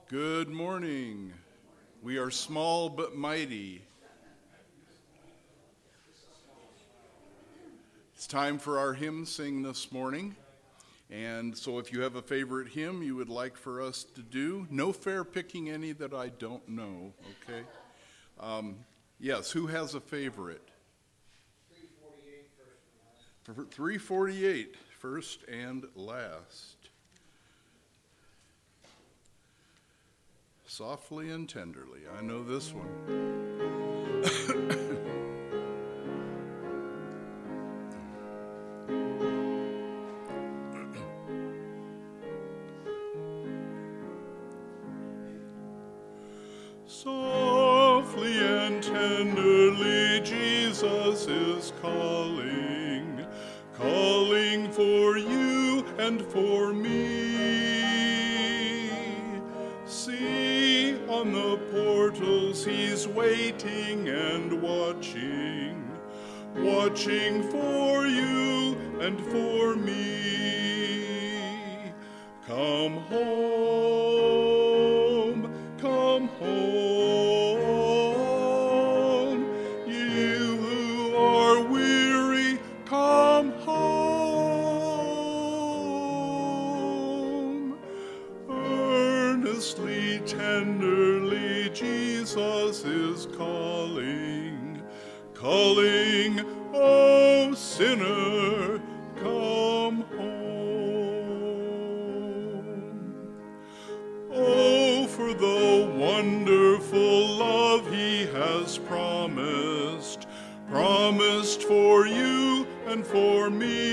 Good morning. We are small but mighty. It's time for our hymn sing this morning. And so if you have a favorite hymn you would like for us to do, no fair picking any that I don't know, okay? Yes, who has a favorite? 348, first and last. Softly and tenderly. I know this one. Softly and tenderly Jesus is calling, calling for you and for me. See, on the portals he's waiting and watching, watching for you and for me. Come home, come home, you who are weary, come home. Earnestly, tenderly, Jesus is calling, calling, oh sinner, come home. Oh, for the wonderful love he has promised, promised for you and for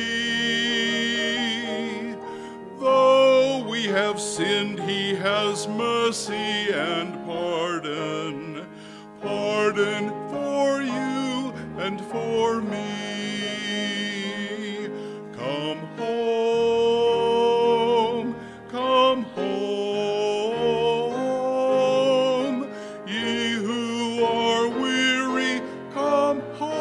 me. Though we have sinned, he has mercy and pardon, pardon for you and for me. Come home, come home, ye who are weary, come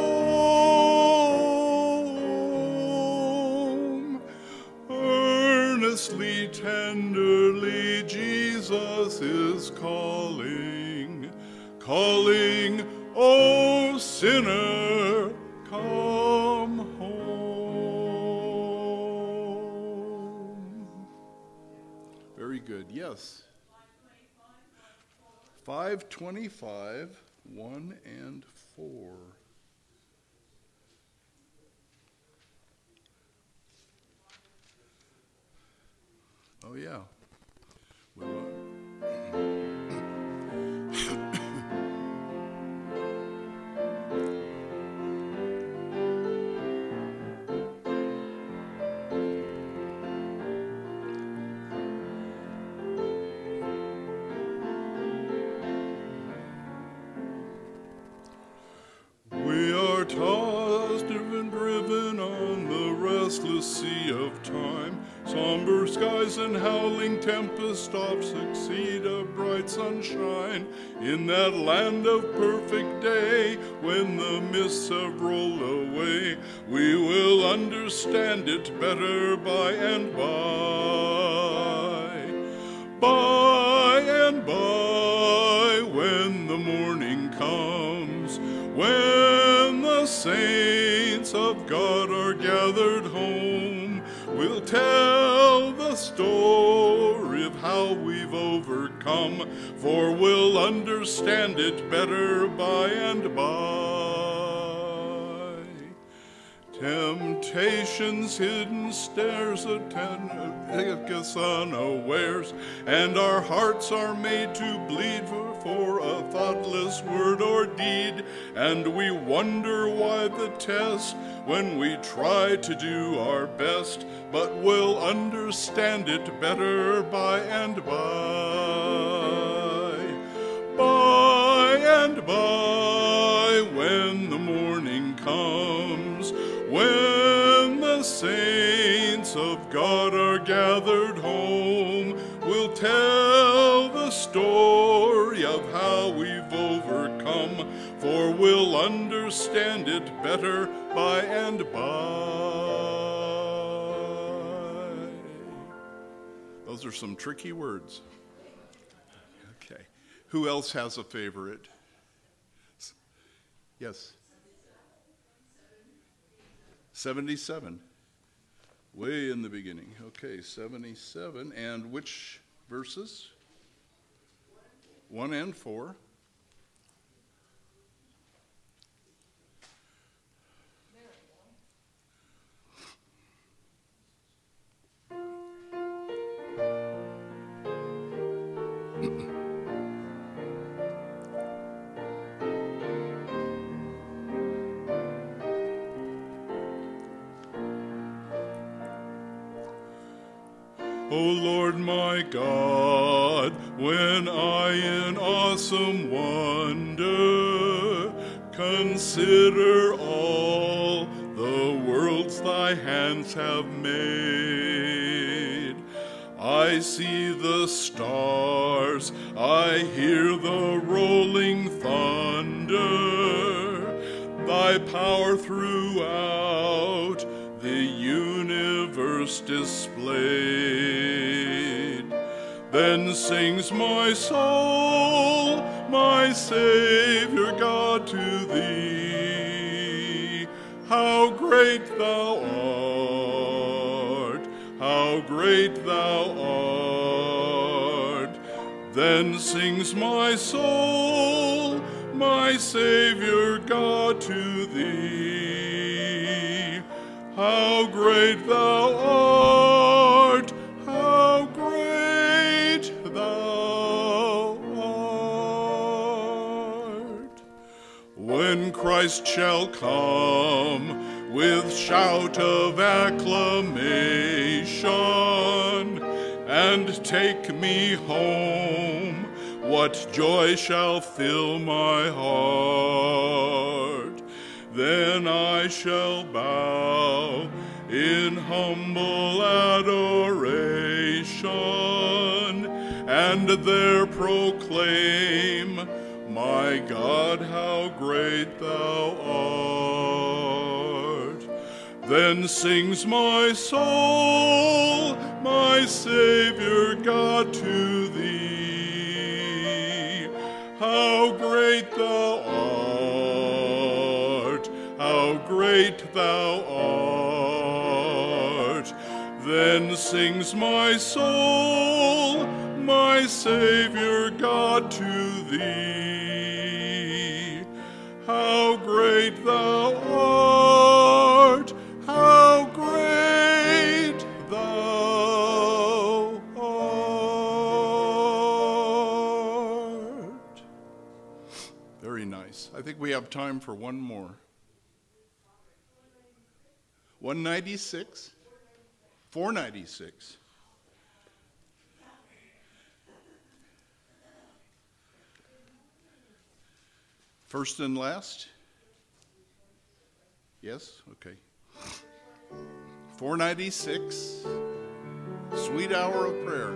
home. Earnestly, tenderly, Jesus is calling, calling, oh sinner, come home. Very good, yes. 525, 1 and 4. Oh, yeah. We are tossed and driven on the restless sea of time. Somber skies and howling tempest oft succeed a bright sunshine. In that land of perfect day, when the mists have rolled away, we will understand it better by and by. By and by, when the morning comes, when the saints of God are gathered home, we'll tell the story of how we've overcome, for we'll understand it better by and by. Temptation's hidden snares take us unawares, and our hearts are made to bleed for a thoughtless word or deed, and we wonder why the test when we try to do our best, but we'll understand it better by and by. By and by, when the morning comes, when the saints of God are gathered home, we'll tell the story of how we've overcome, for we'll understand it better by and by. Those are some tricky words. Who else has a favorite? Yes. 77. Way in the beginning. Okay, 77. And which verses? 1 and 4. O Lord my God, when I in awesome wonder consider all the worlds thy hands have made, I see the stars, I hear the rolling thunder, thy power throughout the universe displayed. Then sings my soul, my Savior God, to thee. How great thou art, how great thou art. Then sings my soul, my Savior God, to thee. How great thou art, how great thou art. When Christ shall come with shout of acclamation and take me home, what joy shall fill my heart? Then I shall bow in humble adoration and there proclaim, my God, how great thou art. Then sings my soul, my Savior God, to thee. How great thou art, how great thou art. Then sings my soul, my Savior God, to thee. How great thou art, how great thou art. Very nice. I think we have time for one more. 196? 496. First and last? Yes? Okay. 496, Sweet Hour of Prayer.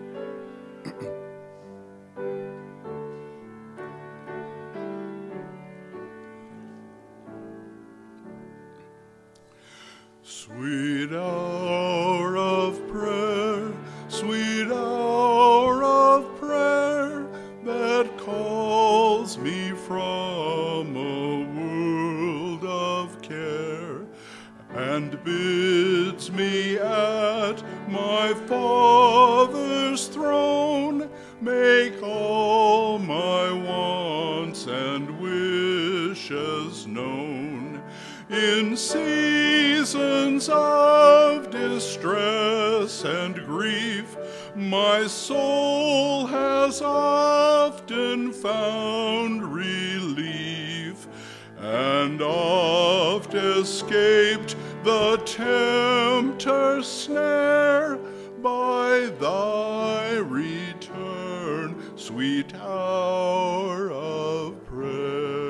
Sweet hour of prayer, sweet hour of prayer, that calls me from a world of care, and bids me at my Father's throne make all my wants and wishes known. In seasons of distress and grief, my soul has often found relief, and oft escaped the tempter's snare by thy return, sweet hour of prayer.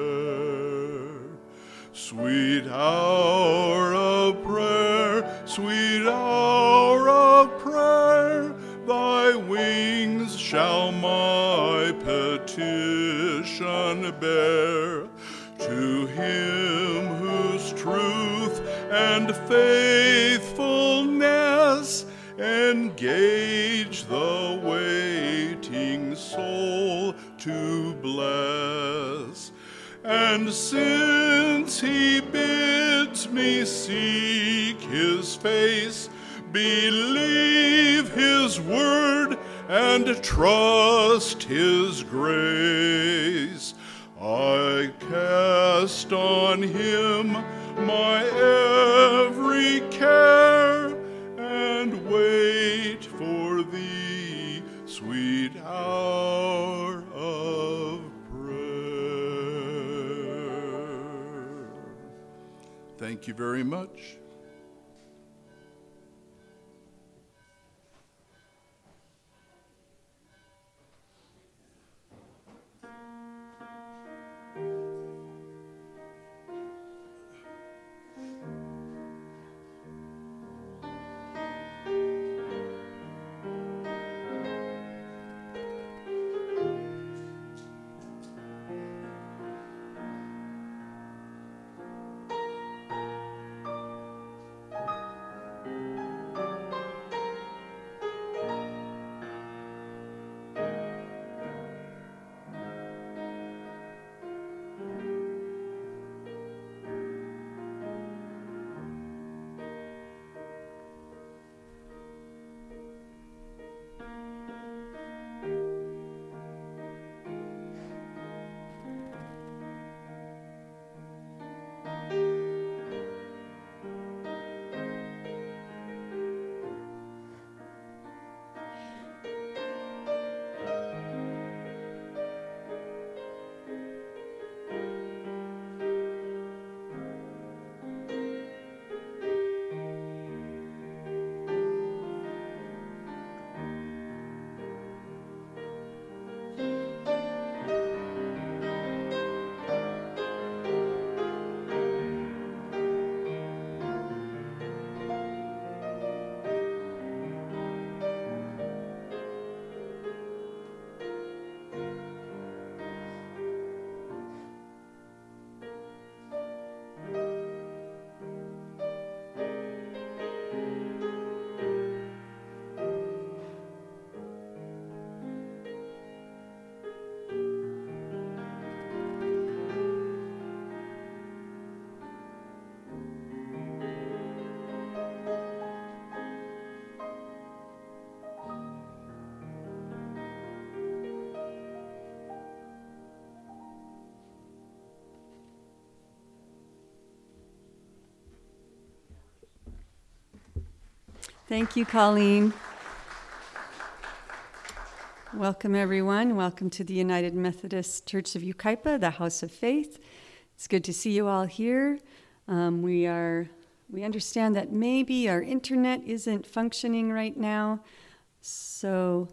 Sweet hour of prayer, sweet hour of prayer, thy wings shall my petition bear. To him whose truth and faithfulness engage the waiting soul to bless. And since he bids me seek his face, believe his word and trust his grace, I cast on him my every care and wait for thee, sweet hour of prayer. Thank you very much. Thank you, Colleen. Welcome, everyone. Welcome to the United Methodist Church of Yucaipa, the House of Faith. It's good to see you all here. We understand that maybe our internet isn't functioning right now, so...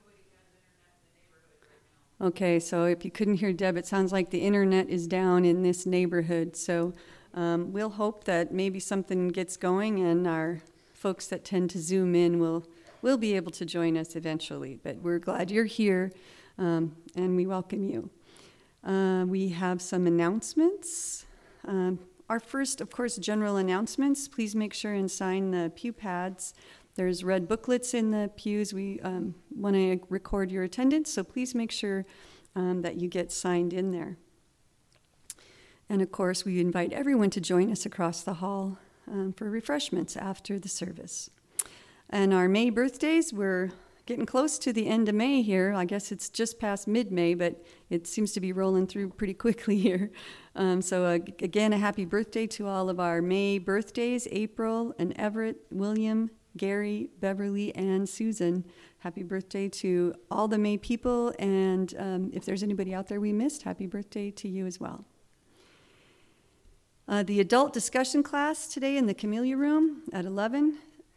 Okay, so if you couldn't hear Deb, it sounds like the internet is down in this neighborhood, so we'll hope that maybe something gets going and our folks that tend to Zoom in will be able to join us eventually. But we're glad you're here, and we welcome you. We have some announcements. Our first, of course, general announcements. Please make sure and sign the pew pads. There's red booklets in the pews. We want to record your attendance, so please make sure that you get signed in there. And of course, we invite everyone to join us across the hall for refreshments after the service. And our May birthdays, we're getting close to the end of May here. I guess it's just past mid-May, but it seems to be rolling through pretty quickly here. Again, a happy birthday to all of our May birthdays, April and Everett, William, Gary, Beverly, and Susan. Happy birthday to all the May people, and if there's anybody out there we missed, happy birthday to you as well. The adult discussion class today in the Camellia Room at 11.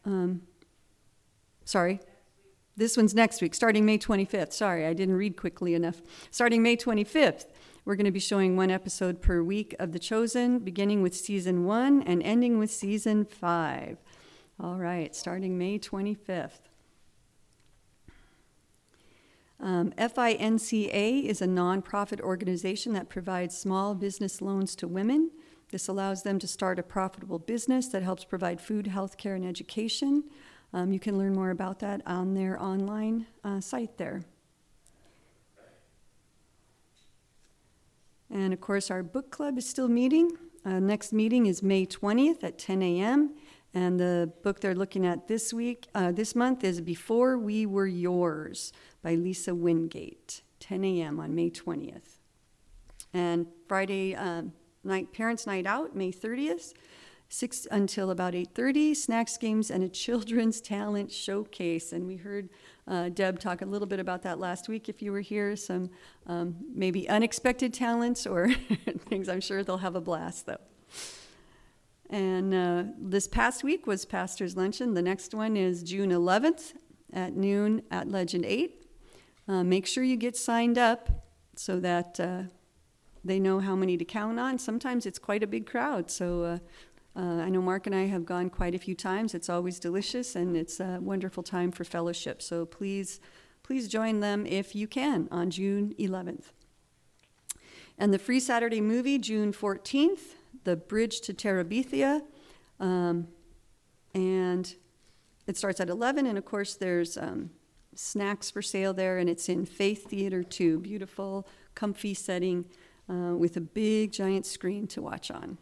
This one's next week, starting May 25th. Sorry, I didn't read quickly enough. Starting May 25th, we're going to be showing one episode per week of The Chosen, beginning with Season 1 and ending with Season 5. All right, starting May 25th. FINCA is a nonprofit organization that provides small business loans to women. This allows them to start a profitable business that helps provide food, health care, and education. You can learn more about that on their online site there. And of course, our book club is still meeting. Next meeting is May 20th at 10 a.m. And the book they're looking at this month is Before We Were Yours by Lisa Wingate, 10 a.m. on May 20th. And Friday night, Parents' Night Out, May 30th, 6 until about 8:30, snacks, games, and a children's talent showcase. And we heard Deb talk a little bit about that last week if you were here, some maybe unexpected talents or things. I'm sure they'll have a blast, though. And this past week was Pastor's Luncheon. The next one is June 11th at noon at Legend 8. Make sure you get signed up so that they know how many to count on. Sometimes it's quite a big crowd, so I know Mark and I have gone quite a few times. It's always delicious, and it's a wonderful time for fellowship. So please join them if you can on June 11th. And the free Saturday movie, June 14th, The Bridge to Terabithia. And it starts at 11, and of course there's snacks for sale there, and it's in Faith Theater 2. Beautiful, comfy setting with a big, giant screen to watch on.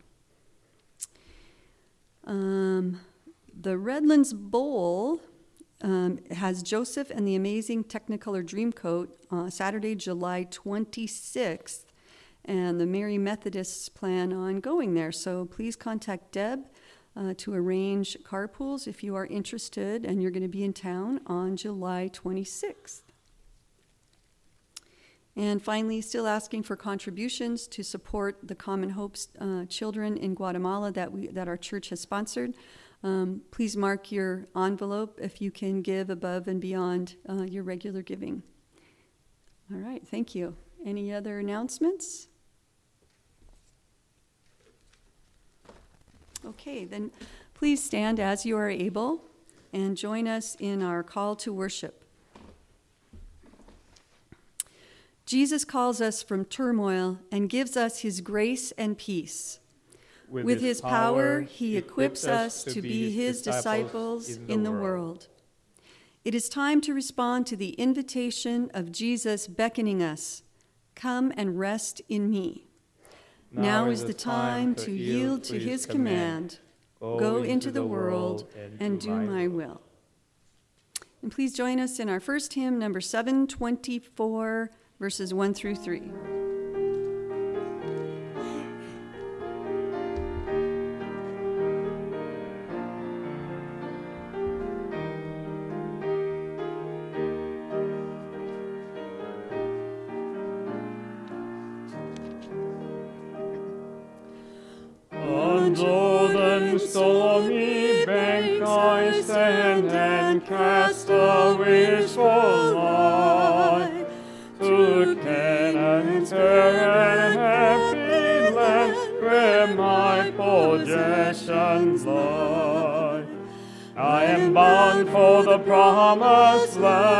The Redlands Bowl has Joseph and the Amazing Technicolor Dreamcoat Saturday, July 26th, and the Mary Methodists plan on going there. So please contact Deb to arrange carpools if you are interested and you're going to be in town on July 26th. And finally, still asking for contributions to support the Common Hope's children in Guatemala that our church has sponsored. Please mark your envelope if you can give above and beyond your regular giving. All right, thank you. Any other announcements? Okay, then please stand as you are able and join us in our call to worship. Jesus calls us from turmoil and gives us his grace and peace. With his power, he equips us to be his disciples in the world. It is time to respond to the invitation of Jesus beckoning us, "Come and rest in me." Now is the time to yield to his command, "Go into the world and do my will." And please join us in our first hymn, number 724, verses 1 through 3. On Jordan's stormy bank I stand and cast a wishful eye to Canaan, and happy land where my possessions lie. I am bound for the promised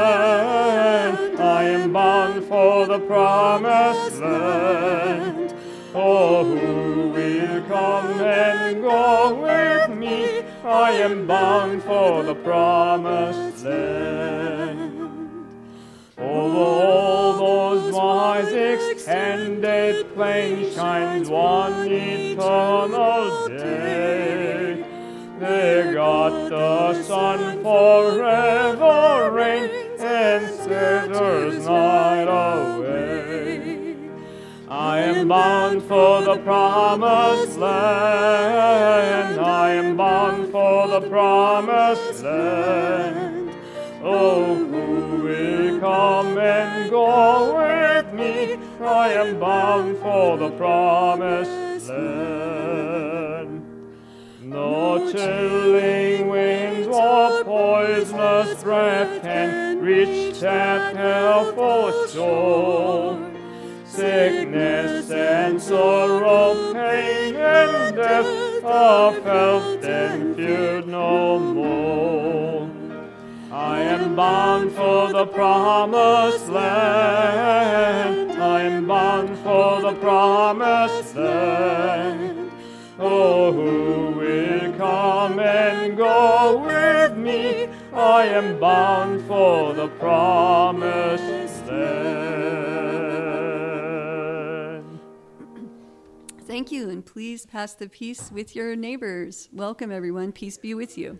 land. I am bound for the promised land. Oh, who will come and go with me? I am bound for the promised land. Over all those wise extended plains shines one eternal day. There God the sun forever reigns and scatters night away. I am bound for the promised land. I am bound for the promised land. Oh, who will come and go with me? I am bound for the promised land. No chilling winds or poisonous breath can reach that helpful shore. Sickness and sorrow, pain and death are felt and feared no more. I am bound for the promised land. I am bound for the promised land. Oh, who will come and go with me? I am bound for the promised land. Thank you, and please pass the peace with your neighbors. Welcome, everyone. Peace be with you.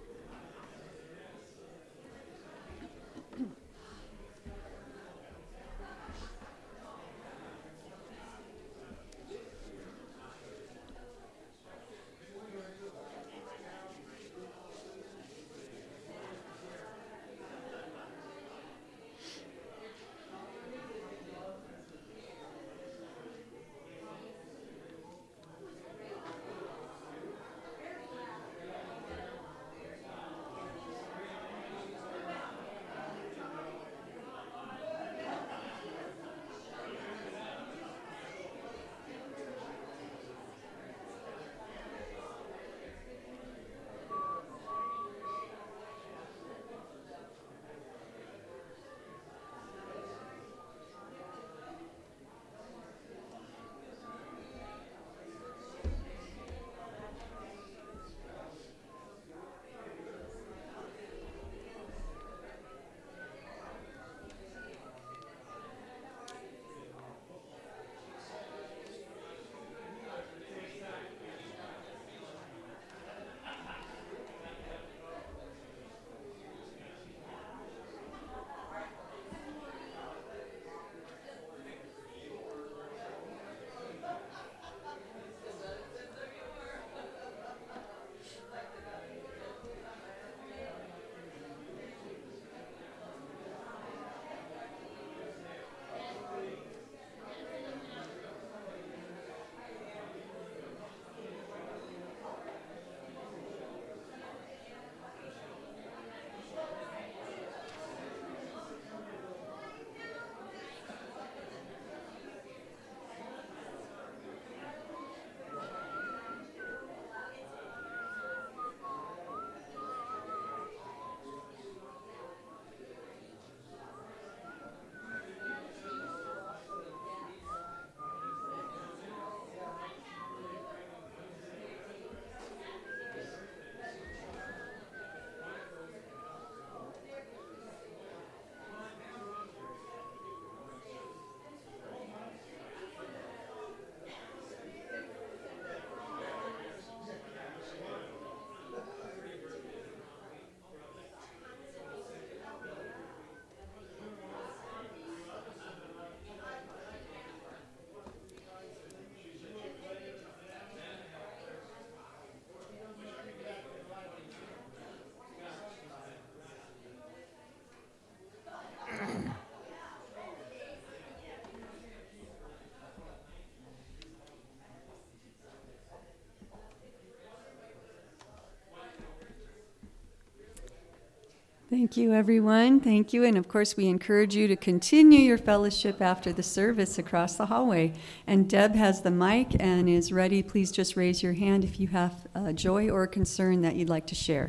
Thank you, everyone. Thank you. And of course, we encourage you to continue your fellowship after the service across the hallway. And Deb has the mic and is ready. Please just raise your hand if you have joy or concern that you'd like to share.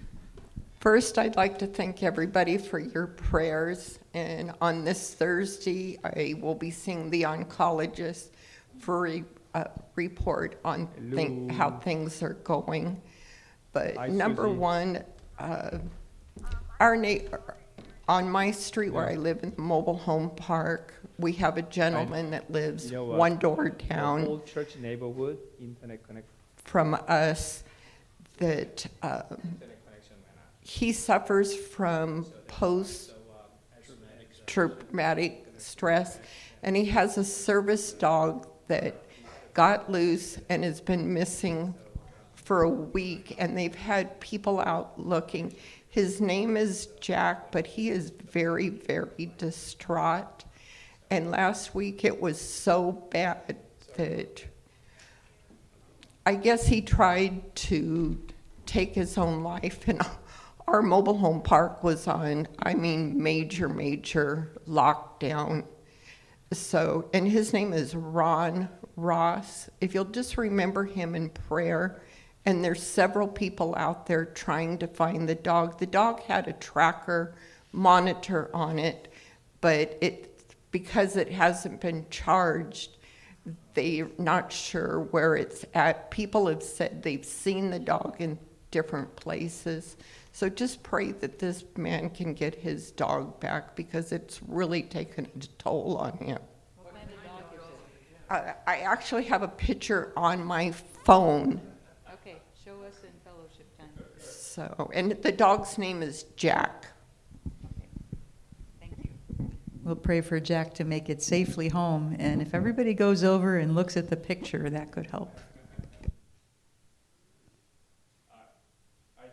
First, I'd like to thank everybody for your prayers. And on this Thursday, I will be seeing the oncologist for a report on how things are going. But Hi, number Susie. one, our neighbor on my street where I live in the mobile home park, we have a gentleman that lives You know what? one door The down whole church neighborhood, internet connect. from us that Internet connection went out. he suffers from post-traumatic stress, and he has a service dog that got loose and has been missing for a week, and they've had people out looking. His name is Jack, but he is very, very distraught. And last week it was so bad that I guess he tried to take his own life, and our mobile home park was on, major, major lockdown. So, and his name is Ron Ross. If you'll just remember him in prayer. And there's several people out there trying to find the dog. The dog had a tracker monitor on it, but because it hasn't been charged, they're not sure where it's at. People have said they've seen the dog in different places. So just pray that this man can get his dog back, because it's really taken a toll on him. What kind of dog is it? I actually have a picture on my phone. Okay, show us in fellowship time. So, and the dog's name is Jack. Thank you. We'll pray for Jack to make it safely home, and if everybody goes over and looks at the picture, that could help. I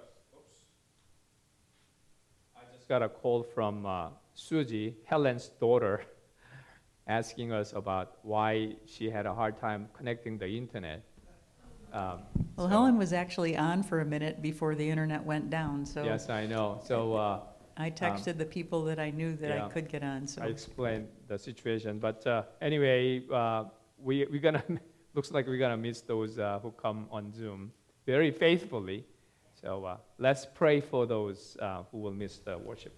just got a call from Susie, Helen's daughter, asking us about why she had a hard time connecting the internet. Well, Helen was actually on for a minute before the internet went down, so Yes, I know. So I texted the people that I knew that I yeah. could get on. So I explained the situation. But anyway, we're gonna looks like we're gonna miss those who come on Zoom very faithfully. So let's pray for those who will miss the worship.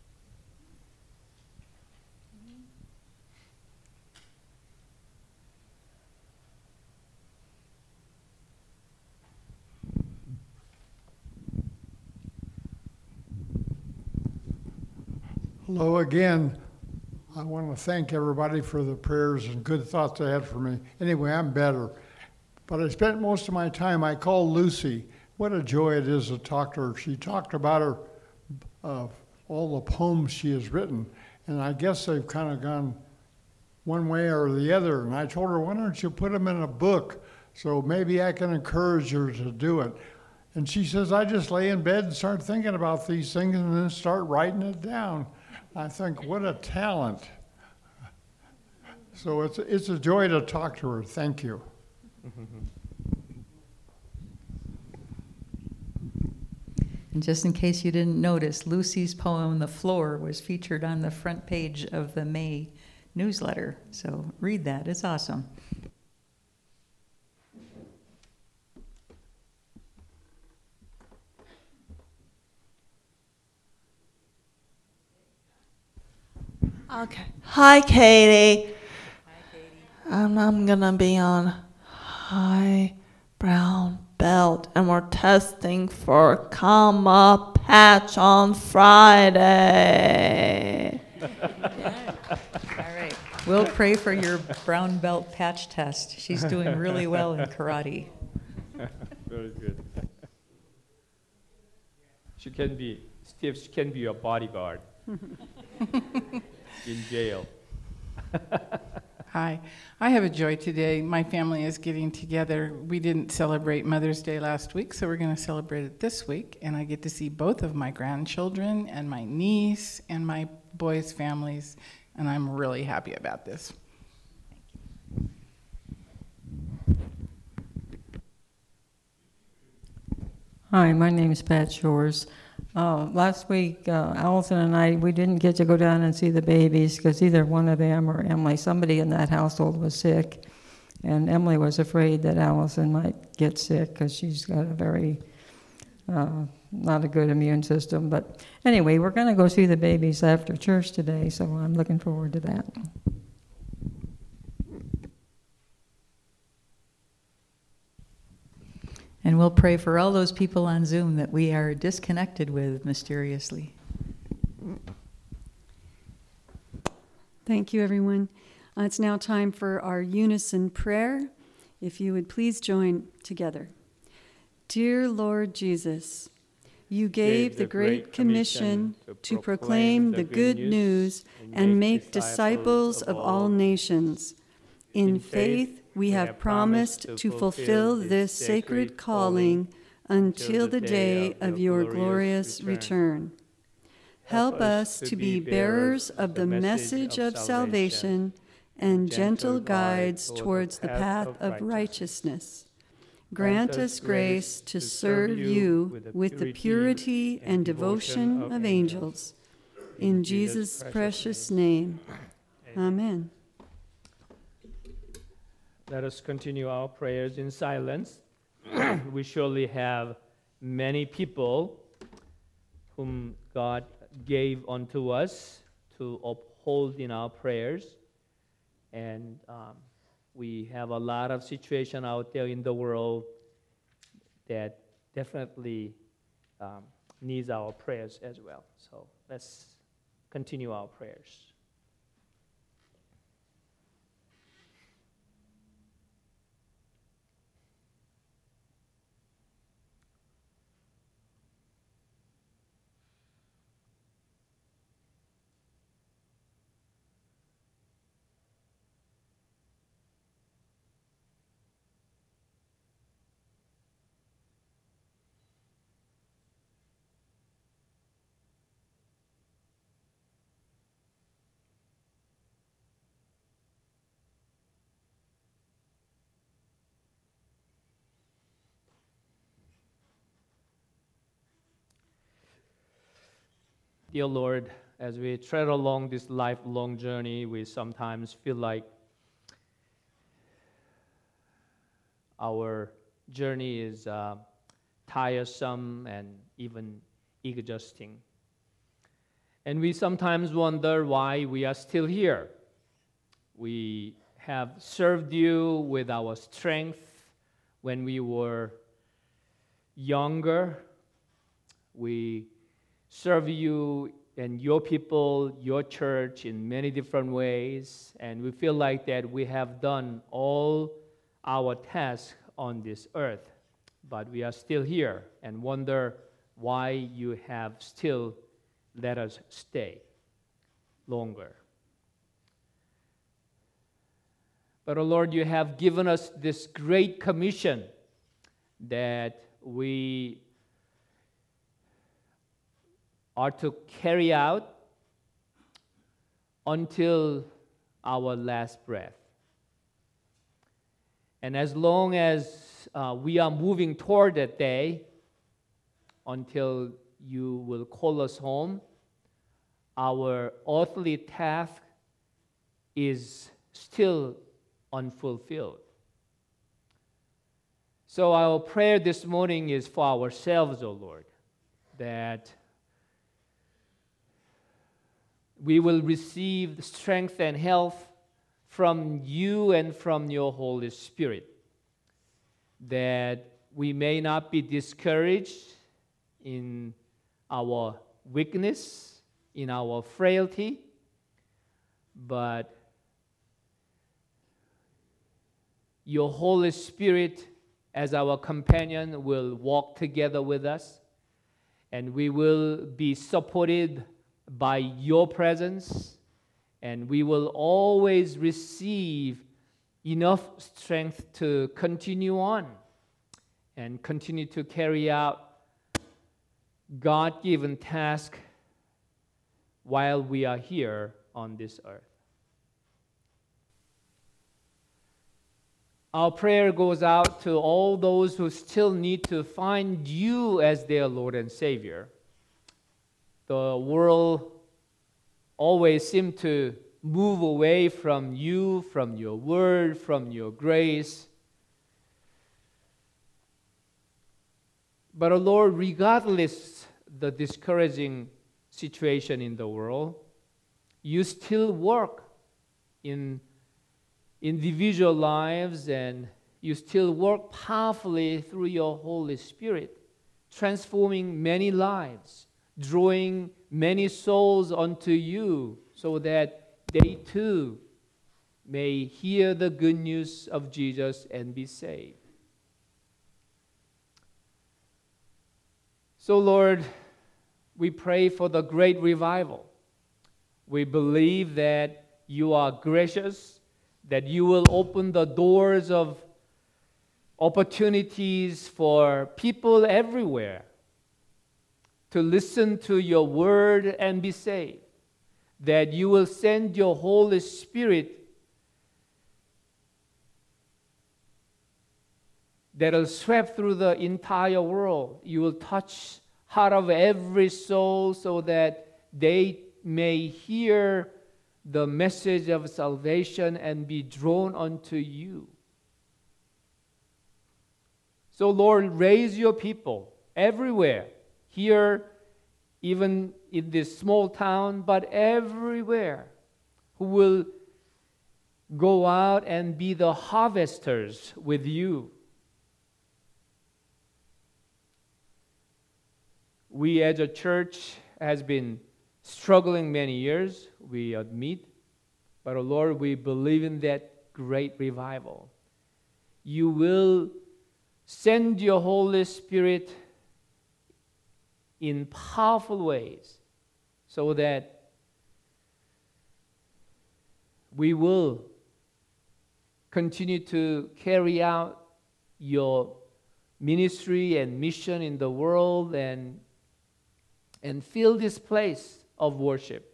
Hello again. I want to thank everybody for the prayers and good thoughts they had for me. Anyway, I'm better. But I spent most of my time, I called Lucy. What a joy it is to talk to her. She talked about her, all the poems she has written. And I guess they've kind of gone one way or the other. And I told her, why don't you put them in a book so maybe I can encourage her to do it. And she says, I just lay in bed and start thinking about these things and then start writing it down. I think, what a talent. So it's a joy to talk to her. Thank you. And just in case you didn't notice, Lucy's poem, The Floor, was featured on the front page of the May newsletter. So read that, it's awesome. Okay. Hi, Katie. Hi, Katie. I'm gonna be on high brown belt, and we're testing for comma patch on Friday. All right. We'll pray for your brown belt patch test. She's doing really well in karate. Very good. Steve can be your bodyguard in jail. Hi. I have a joy today. My family is getting together. We didn't celebrate Mother's Day last week, so we're going to celebrate it this week. And I get to see both of my grandchildren and my niece and my boys' families. And I'm really happy about this. Hi, my name is Pat Shores. Last week, Allison and I, we didn't get to go down and see the babies because either one of them or Emily, somebody in that household was sick. And Emily was afraid that Allison might get sick because she's got a very, not a good immune system. But anyway, we're going to go see the babies after church today, so I'm looking forward to that. And we'll pray for all those people on Zoom that we are disconnected with mysteriously. Thank you, everyone. It's now time for our unison prayer. If you would please join together. Dear Lord Jesus, you gave the Great Commission to proclaim the good news and make disciples of all nations. In faith, we have promised to fulfill this sacred calling until the day of your glorious return. Help us to be bearers of the message of salvation and gentle guides towards the path of righteousness. Grant us grace to serve you with the purity and devotion of angels. In Jesus' precious name, amen. Let us continue our prayers in silence. We surely have many people whom God gave unto us to uphold in our prayers. And we have a lot of situation out there in the world that definitely needs our prayers as well. So let's continue our prayers. Dear Lord, as we tread along this lifelong journey, we sometimes feel like our journey is tiresome and even exhausting. And we sometimes wonder why we are still here. We have served you with our strength when we were younger. We serve you and your people, your church in many different ways, and we feel like that we have done all our tasks on this earth, but we are still here and wonder why you have still let us stay longer. But, oh Lord, you have given us this great commission that we are to carry out until our last breath. And as long as we are moving toward that day, until you will call us home, our earthly task is still unfulfilled. So our prayer this morning is for ourselves, O Lord, that we will receive strength and health from you and from your Holy Spirit, that we may not be discouraged in our weakness, in our frailty, but your Holy Spirit as our companion will walk together with us, and we will be supported by your presence, and we will always receive enough strength to continue on and continue to carry out God-given task while we are here on this earth. Our prayer goes out to all those who still need to find you as their Lord and Savior. The world always seems to move away from you, from your word, from your grace. But, Lord, regardless the discouraging situation in the world, you still work in individual lives, and you still work powerfully through your Holy Spirit, transforming many lives, drawing many souls unto you so that they too may hear the good news of Jesus and be saved. So, Lord, we pray for the great revival. We believe that you are gracious, that you will open the doors of opportunities for people everywhere to listen to your word and be saved, that you will send your Holy Spirit that will sweep through the entire world. You will touch heart of every soul so that they may hear the message of salvation and be drawn unto you. So, Lord, raise your people everywhere, here, even in this small town, but everywhere, who will go out and be the harvesters with you. We as a church has been struggling many years, we admit, but Lord, we believe in that great revival. You will send your Holy Spirit in powerful ways so that we will continue to carry out your ministry and mission in the world and fill this place of worship.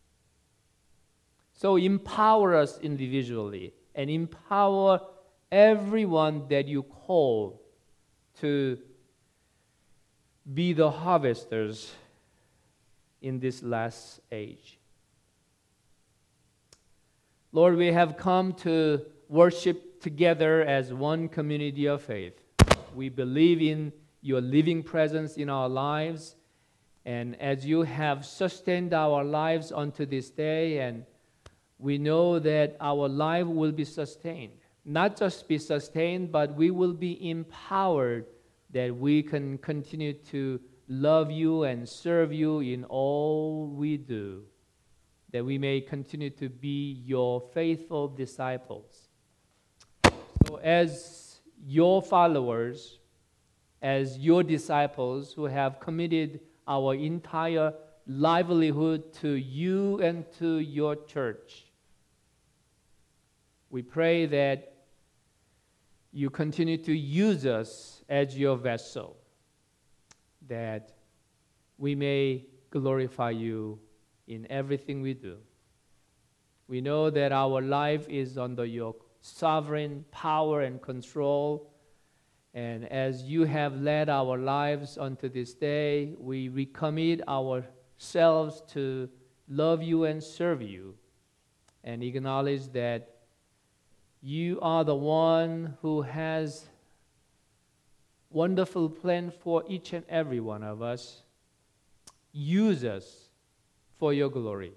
So empower us individually and empower everyone that you call to be the harvesters in this last age. Lord, we have come to worship together as one community of faith. We believe in your living presence in our lives, and as you have sustained our lives unto this day, and we know that our life will be sustained. Not just be sustained, but we will be empowered that we can continue to love you and serve you in all we do, that we may continue to be your faithful disciples. So as your followers, as your disciples who have committed our entire livelihood to you and to your church, we pray that you continue to use us as your vessel, that we may glorify you in everything we do. We know that our life is under your sovereign power and control, and as you have led our lives unto this day, we recommit ourselves to love you and serve you, and acknowledge that you are the one who has wonderful plan for each and every one of us. Use us for your glory.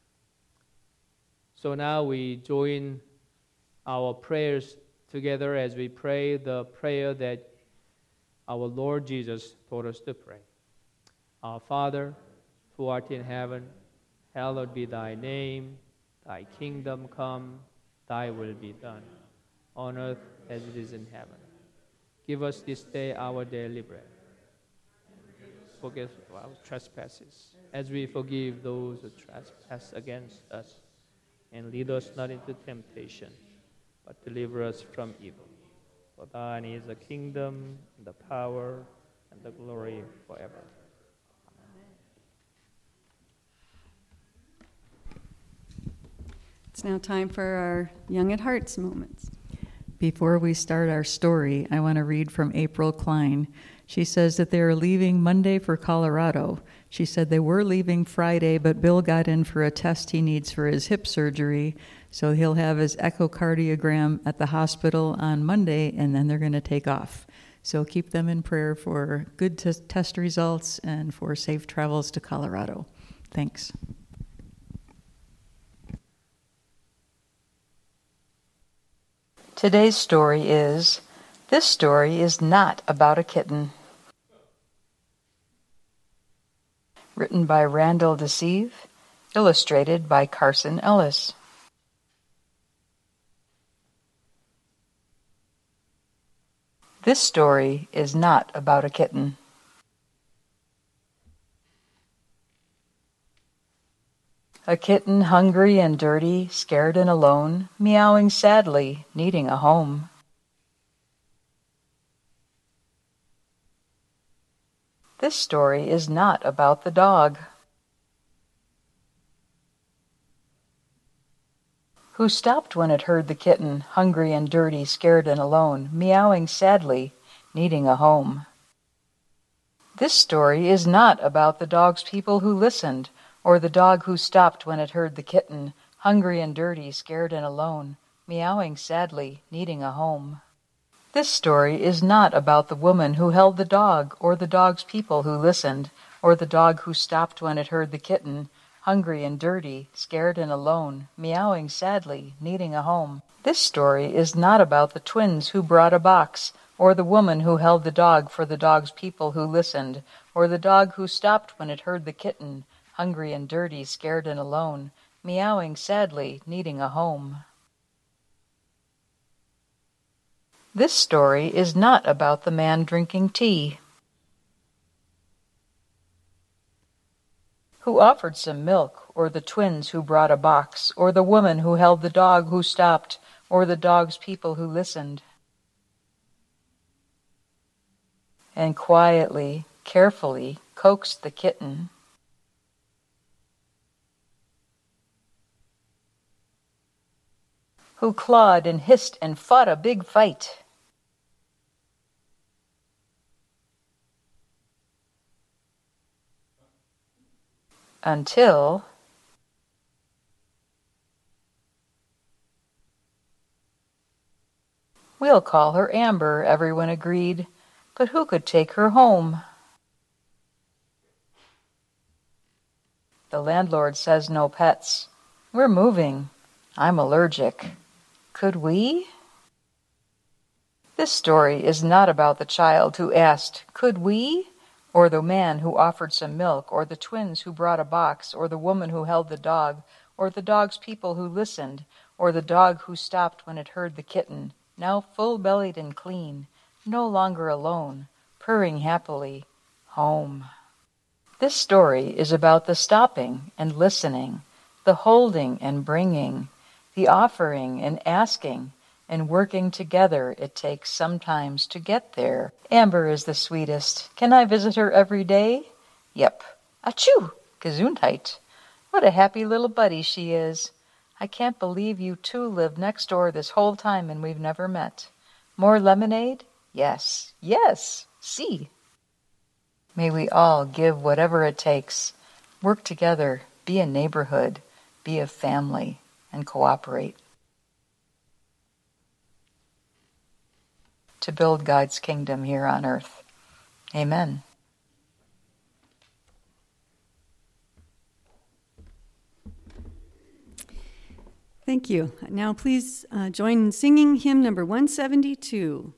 So now we join our prayers together as we pray the prayer that our Lord Jesus taught us to pray. Our Father, who art in heaven, hallowed be thy name. Thy kingdom come, thy will be done, on earth as it is in heaven. Give us this day our daily bread. Forgive our trespasses, as we forgive those who trespass against us. And lead us not into temptation, but deliver us from evil. For thine is the kingdom, and the power, and the glory forever. It's now time for our Young at Hearts moments. Before we start our story, I want to read from April Klein. She says that they are leaving Monday for Colorado. She said they were leaving Friday, but Bill got in for a test he needs for his hip surgery, so he'll have his echocardiogram at the hospital on Monday, and then they're going to take off. So keep them in prayer for good test results and for safe travels to Colorado. Thanks. Today's story is, this story is not about a kitten. Written by Randall Deceive, illustrated by Carson Ellis. This story is not about a kitten. A kitten hungry and dirty, scared and alone, meowing sadly, needing a home. This story is not about the dog, who stopped when it heard the kitten, hungry and dirty, scared and alone, meowing sadly, needing a home. This story is not about the dog's people who listened, or the dog who stopped when it heard the kitten, hungry and dirty, scared and alone, meowing sadly, needing a home. This story is not about the woman who held the dog, or the dog's people who listened, or the dog who stopped when it heard the kitten, hungry and dirty, scared and alone, meowing sadly, needing a home. This story is not about the twins who brought a box, or the woman who held the dog for the dog's people who listened, or the dog who stopped when it heard the kitten, hungry and dirty, scared and alone, meowing sadly, needing a home. This story is not about the man drinking tea, who offered some milk, or the twins who brought a box, or the woman who held the dog who stopped, or the dog's people who listened. And quietly, carefully coaxed the kitten. Who clawed and hissed and fought a big fight. until we'll call her Amber, everyone agreed. But who could take her home? The landlord says no pets. We're moving. I'm allergic. Could we? This story is not about the child who asked, "Could we?" or the man who offered some milk, or the twins who brought a box, or the woman who held the dog, or the dog's people who listened, or the dog who stopped when it heard the kitten, now full-bellied and clean, no longer alone, purring happily, home. This story is about the stopping and listening, the holding and bringing, the offering and asking, and working together it takes sometimes to get there. Amber is the sweetest. Can I visit her every day? Yep. Achoo! Gesundheit. What a happy little buddy she is. I can't believe you two lived next door this whole time and we've never met. More lemonade? Yes. Yes. See. May we all give whatever it takes, work together, be a neighborhood, be a family, and cooperate to build God's kingdom here on earth. Amen. Thank you. Now please join in singing hymn number 172.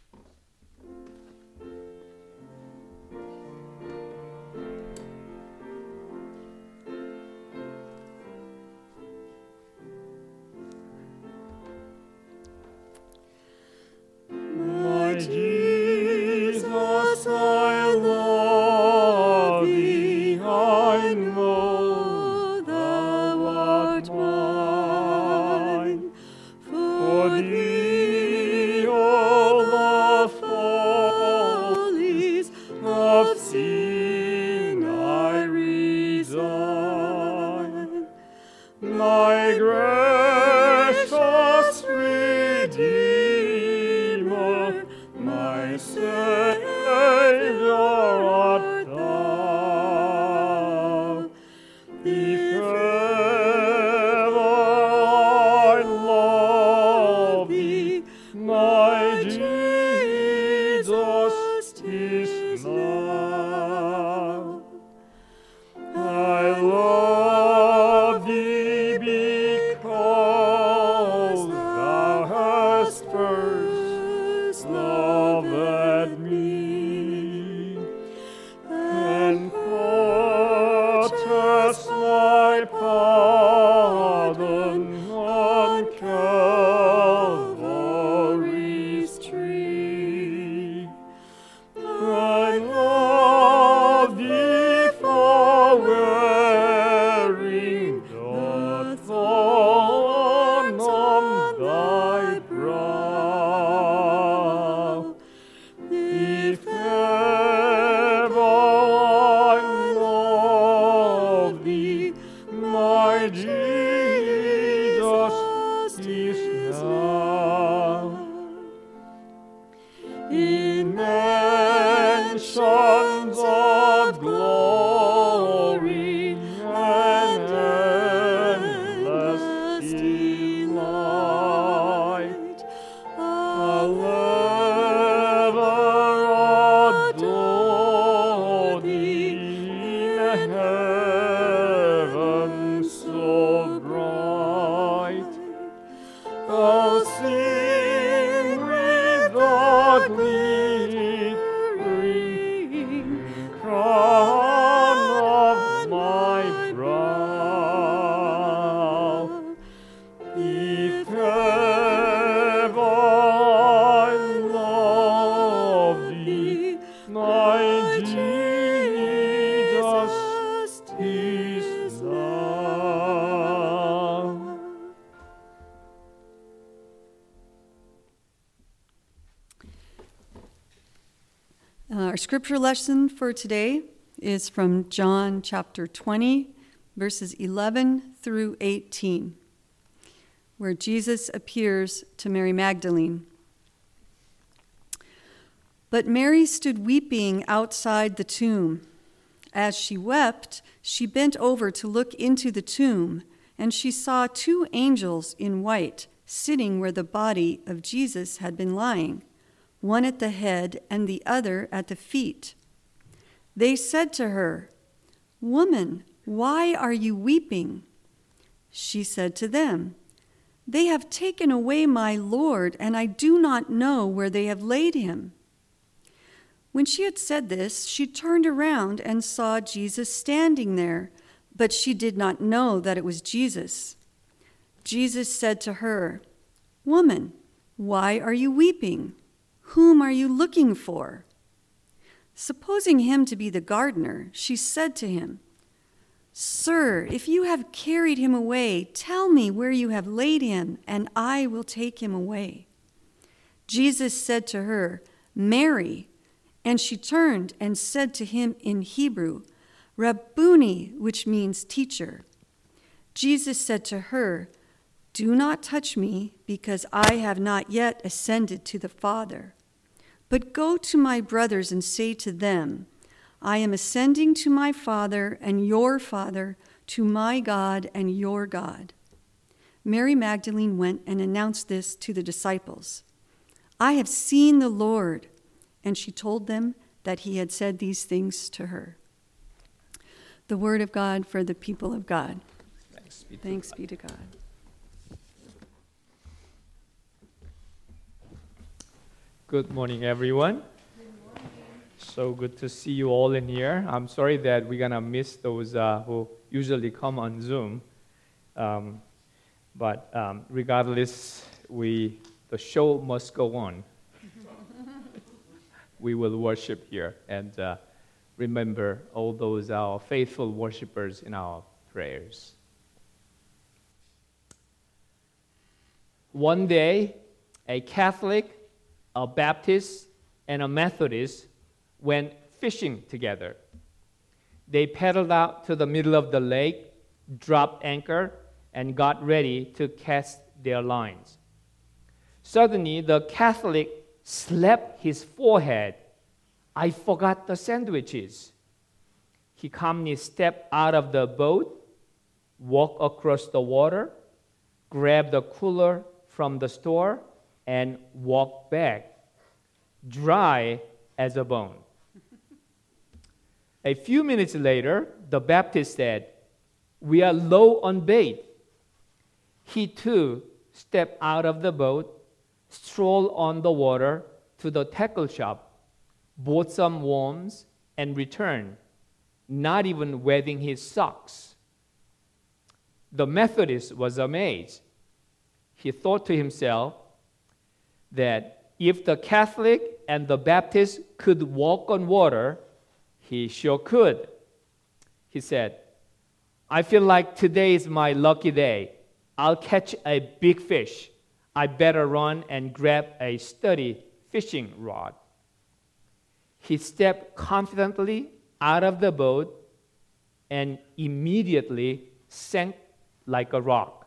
Our scripture lesson for today is from John chapter 20, verses 11 through 18, where Jesus appears to Mary Magdalene. But Mary stood weeping outside the tomb. As she wept, she bent over to look into the tomb, and she saw 2 angels in white sitting where the body of Jesus had been lying, one at the head and the other at the feet. They said to her, "Woman, why are you weeping?" She said to them, "They have taken away my Lord, and I do not know where they have laid him." When she had said this, she turned around and saw Jesus standing there, but she did not know that it was Jesus. Jesus said to her, "Woman, why are you weeping? Whom are you looking for?" Supposing him to be the gardener, she said to him, "Sir, if you have carried him away, tell me where you have laid him, and I will take him away." Jesus said to her, "Mary." And she turned and said to him in Hebrew, "Rabboni," which means teacher. Jesus said to her, "Do not touch me, because I have not yet ascended to the Father. But go to my brothers and say to them, I am ascending to my Father and your Father, to my God and your God." Mary Magdalene went and announced this to the disciples. "I have seen the Lord." And she told them that he had said these things to her. The word of God for the people of God. Thanks be to God. Good morning, everyone. Good morning. So good to see you all in here. I'm sorry that we're going to miss those who usually come on Zoom. But regardless, the show must go on. We will worship here and remember all those our faithful worshipers in our prayers. One day, a Catholic, a Baptist, and a Methodist went fishing together. They paddled out to the middle of the lake, dropped anchor, and got ready to cast their lines. Suddenly, the Catholic slapped his forehead. "I forgot the sandwiches." He calmly stepped out of the boat, walked across the water, grabbed a cooler from the store, and walked back, dry as a bone. A few minutes later, the Baptist said, "We are low on bait." He too stepped out of the boat, strolled on the water to the tackle shop, bought some worms, and returned, not even wetting his socks. The Methodist was amazed. He thought to himself that if the Catholic and the Baptist could walk on water, he sure could. He said, "I feel like today is my lucky day. I'll catch a big fish. I better run and grab a sturdy fishing rod." He stepped confidently out of the boat and immediately sank like a rock.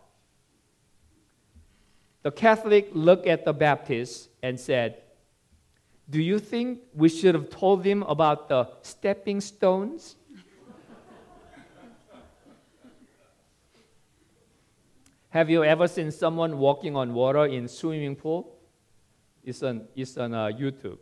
The Catholic looked at the Baptist and said, "Do you think we should have told him about the stepping stones?" Have you ever seen someone walking on water in swimming pool? It's on YouTube.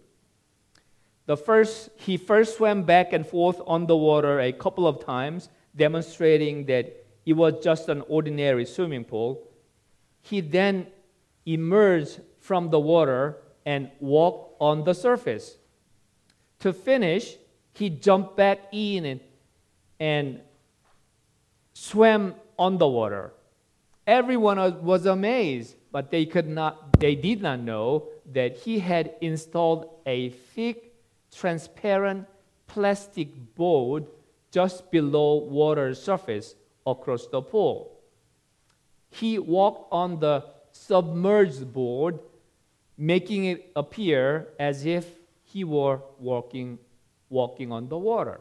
He first swam back and forth on the water a couple of times, demonstrating that it was just an ordinary swimming pool. He then emerged from the water and walked on the surface. To finish, he jumped back in and swam on the water. Everyone was amazed, but they did not know that he had installed a thick, transparent plastic board just below water surface across the pool. He walked on the submerged board, making it appear as if he were walking on the water.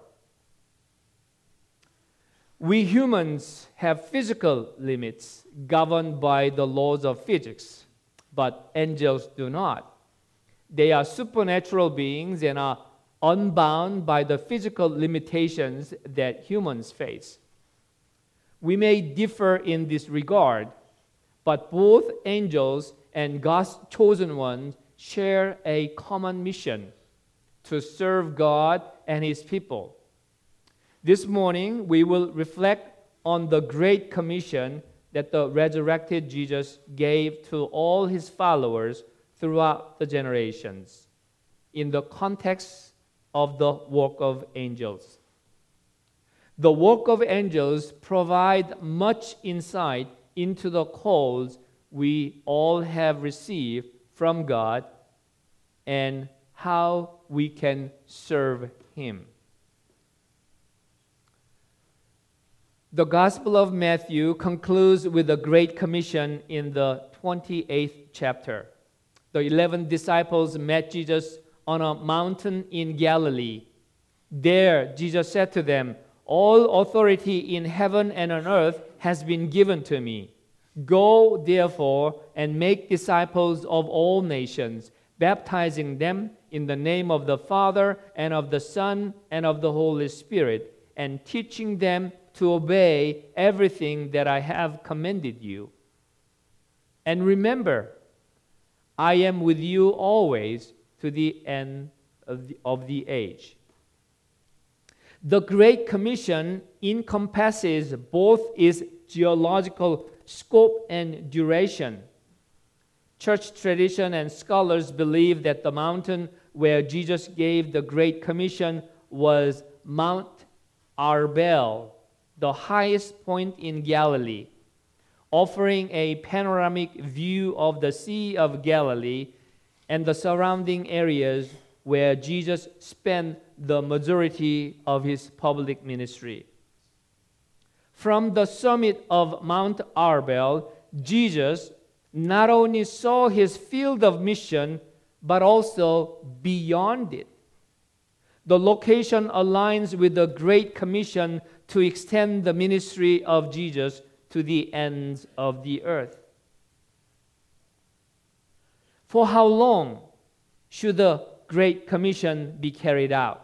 We humans have physical limits governed by the laws of physics, but angels do not. They are supernatural beings and are unbound by the physical limitations that humans face. We may differ in this regard, but both angels and God's chosen ones share a common mission to serve God and His people. This morning, we will reflect on the Great Commission that the resurrected Jesus gave to all His followers throughout the generations in the context of the work of angels. The work of angels provide much insight into the calls we all have received from God and how we can serve Him. The Gospel of Matthew concludes with the Great Commission in the 28th chapter. The 11 disciples met Jesus on a mountain in Galilee. There, Jesus said to them, "All authority in heaven and on earth has been given to me. Go, therefore, and make disciples of all nations, baptizing them in the name of the Father and of the Son and of the Holy Spirit, and teaching them to obey everything that I have commanded you. And remember, I am with you always to the end of the age." The Great Commission encompasses both its geological scope and duration. Church tradition and scholars believe that the mountain where Jesus gave the Great Commission was Mount Arbel, the highest point in Galilee, offering a panoramic view of the Sea of Galilee and the surrounding areas where Jesus spent the majority of his public ministry. From the summit of Mount Arbel, Jesus not only saw his field of mission, but also beyond it. The location aligns with the Great Commission to extend the ministry of Jesus to the ends of the earth. For how long should the Great Commission be carried out?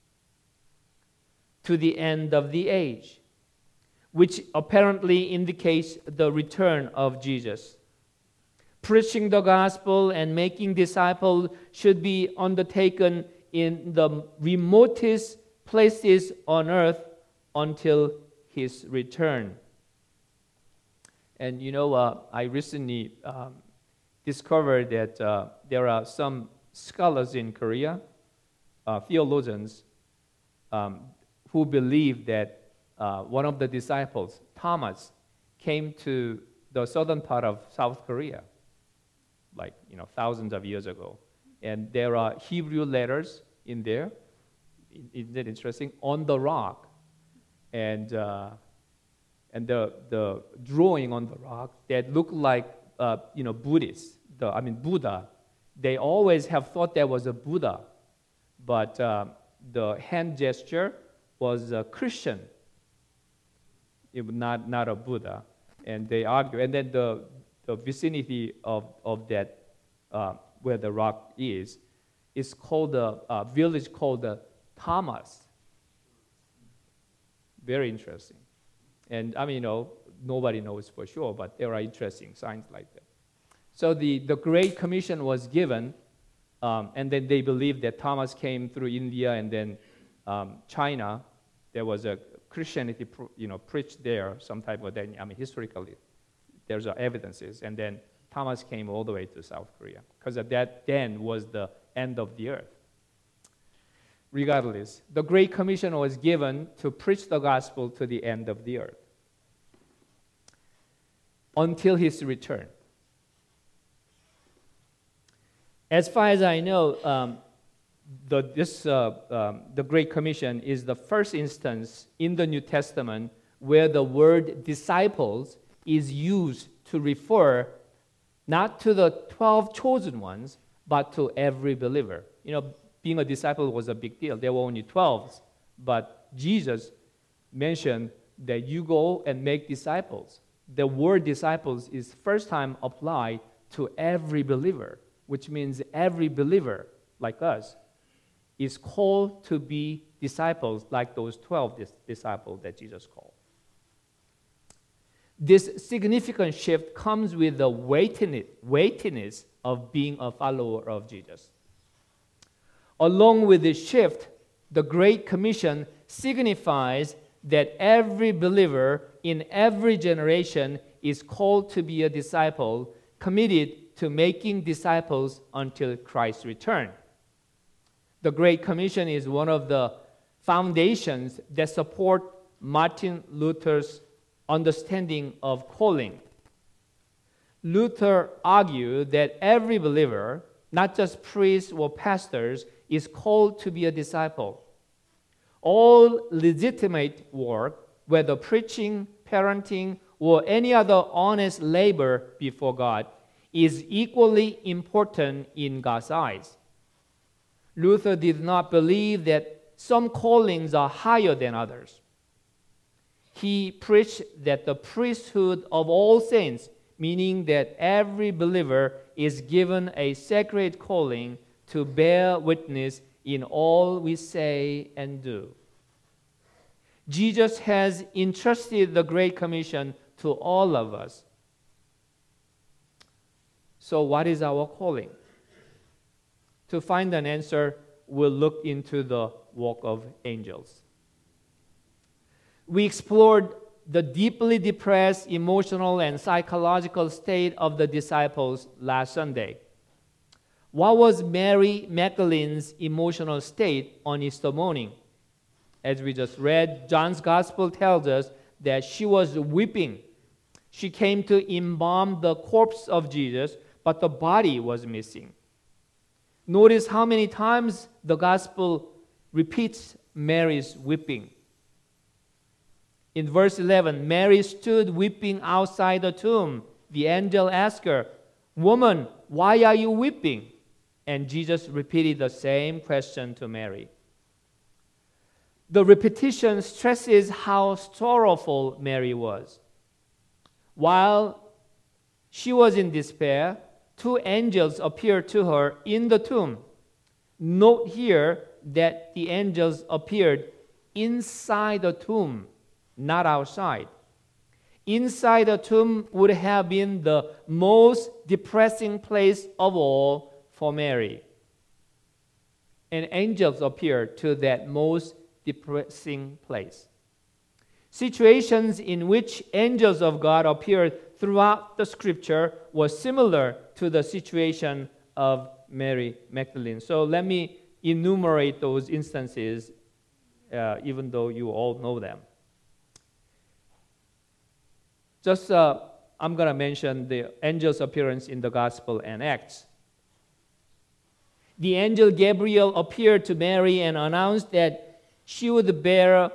To the end of the age, which apparently indicates the return of Jesus. Preaching the gospel and making disciples should be undertaken in the remotest places on earth until his return. And I recently discovered that there are some scholars in Korea, theologians, who believe that one of the disciples, Thomas, came to the southern part of South Korea, thousands of years ago. And there are Hebrew letters in there. Isn't that interesting? On the rock. And the drawing on the rock that look like Buddhists. Buddha. They always have thought there was a Buddha, but the hand gesture was a Christian. It was not a Buddha, and they argue. And then the vicinity of that where the rock is called a village called Thomas. Very interesting. And nobody knows for sure, but there are interesting signs like that. So the Great Commission was given, and then they believed that Thomas came through India and then China. There was a Christianity, preached there, some type of that. Historically, there's evidences, and then Thomas came all the way to South Korea, because that then was the end of the earth. Regardless, the Great Commission was given to preach the gospel to the end of the earth until his return. As far as I know, the Great Commission is the first instance in the New Testament where the word disciples is used to refer not to the 12 chosen ones, but to every believer. Being a disciple was a big deal. There were only 12, but Jesus mentioned that you go and make disciples. The word disciples is first time applied to every believer, which means every believer, like us, is called to be disciples like those 12 disciples that Jesus called. This significant shift comes with the weightiness of being a follower of Jesus. Along with this shift, the Great Commission signifies that every believer in every generation is called to be a disciple, committed to making disciples until Christ's return. The Great Commission is one of the foundations that support Martin Luther's understanding of calling. Luther argued that every believer, not just priests or pastors, is called to be a disciple. All legitimate work, whether preaching, parenting, or any other honest labor before God, is equally important in God's eyes. Luther did not believe that some callings are higher than others. He preached that the priesthood of all saints, meaning that every believer is given a sacred calling to bear witness in all we say and do. Jesus has entrusted the Great Commission to all of us. So what is our calling? To find an answer, we'll look into the work of angels. We explored the deeply depressed emotional and psychological state of the disciples last Sunday. What was Mary Magdalene's emotional state on Easter morning? As we just read, John's Gospel tells us that she was weeping. She came to embalm the corpse of Jesus, but the body was missing. Notice how many times the Gospel repeats Mary's weeping. In verse 11, Mary stood weeping outside the tomb. The angel asked her, "Woman, why are you weeping?" And Jesus repeated the same question to Mary. The repetition stresses how sorrowful Mary was. While she was in despair, two angels appeared to her in the tomb. Note here that the angels appeared inside the tomb, not outside. Inside the tomb would have been the most depressing place of all for Mary. And angels appeared to that most depressing place. Situations in which angels of God appeared throughout the scripture were similar to the situation of Mary Magdalene. So let me enumerate those instances, even though you all know them. Just I'm going to mention the angel's appearance in the Gospel and Acts. The angel Gabriel appeared to Mary and announced that she would bear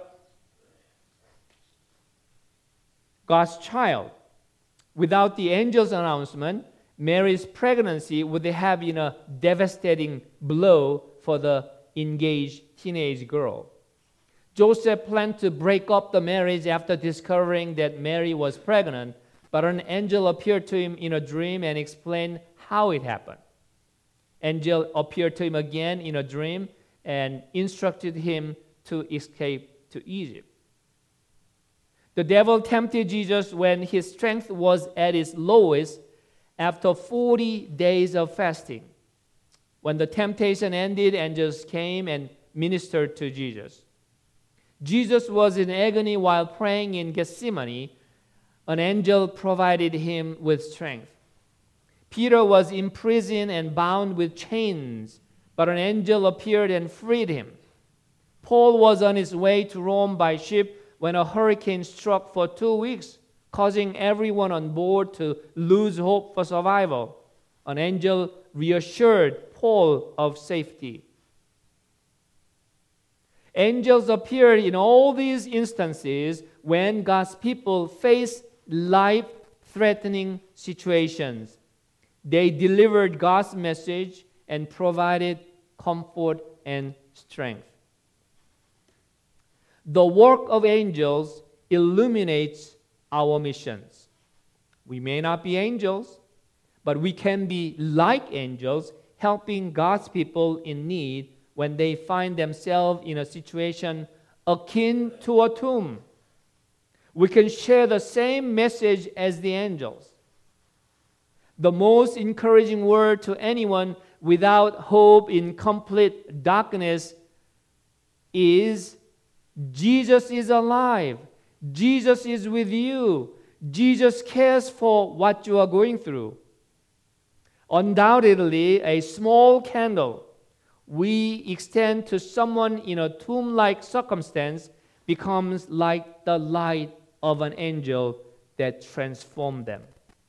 God's child. Without the angel's announcement, Mary's pregnancy would have been a devastating blow for the engaged teenage girl. Joseph planned to break up the marriage after discovering that Mary was pregnant, but an angel appeared to him in a dream and explained how it happened. Angel appeared to him again in a dream and instructed him to escape to Egypt. The devil tempted Jesus when his strength was at its lowest after 40 days of fasting. When the temptation ended, angels came and ministered to Jesus. Jesus was in agony while praying in Gethsemane. An angel provided him with strength. Peter was imprisoned and bound with chains, but an angel appeared and freed him. Paul was on his way to Rome by ship when a hurricane struck for 2 weeks, causing everyone on board to lose hope for survival. An angel reassured Paul of safety. Angels appeared in all these instances when God's people faced life-threatening situations. They delivered God's message and provided comfort and strength. The work of angels illuminates our missions. We may not be angels, but we can be like angels, helping God's people in need when they find themselves in a situation akin to a tomb. We can share the same message as the angels. The most encouraging word to anyone without hope in complete darkness is, Jesus is alive. Jesus is with you. Jesus cares for what you are going through. Undoubtedly, a small candle we extend to someone in a tomb-like circumstance becomes like the light of an angel that transforms them.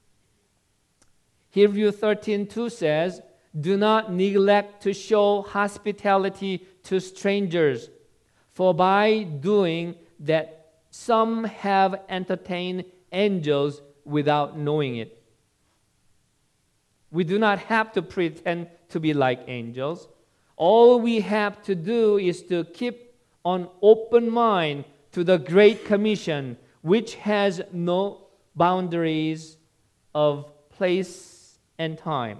Hebrews 13:2 says, "Do not neglect to show hospitality to strangers, for by doing that some have entertained angels without knowing it." We do not have to pretend to be like angels. All we have to do is to keep an open mind to the Great Commission, which has no boundaries of place and time.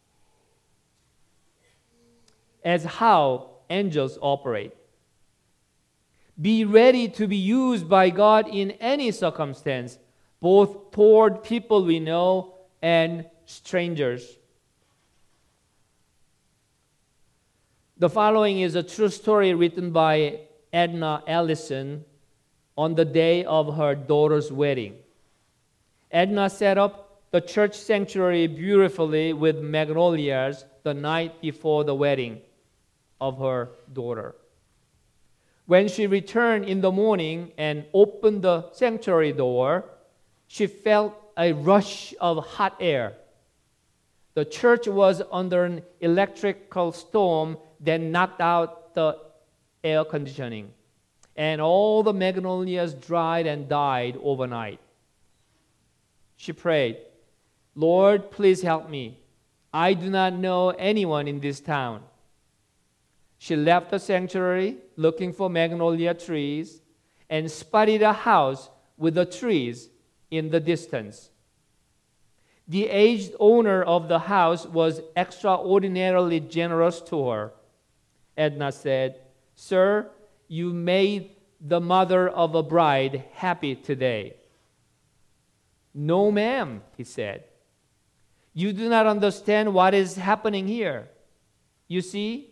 As how angels operate. Be ready to be used by God in any circumstance, both toward people we know and strangers. The following is a true story written by Edna Allison on the day of her daughter's wedding. Edna set up the church sanctuary beautifully with magnolias the night before the wedding of her daughter. When she returned in the morning and opened the sanctuary door, she felt a rush of hot air. The church was under an electrical storm that knocked out the air conditioning, and all the magnolias dried and died overnight. She prayed, "Lord, please help me. I do not know anyone in this town." She left the sanctuary looking for magnolia trees and spotted a house with the trees in the distance. The aged owner of the house was extraordinarily generous to her. Edna said, "Sir, you made the mother of a bride happy today." "No, ma'am," he said. "You do not understand what is happening here. You see,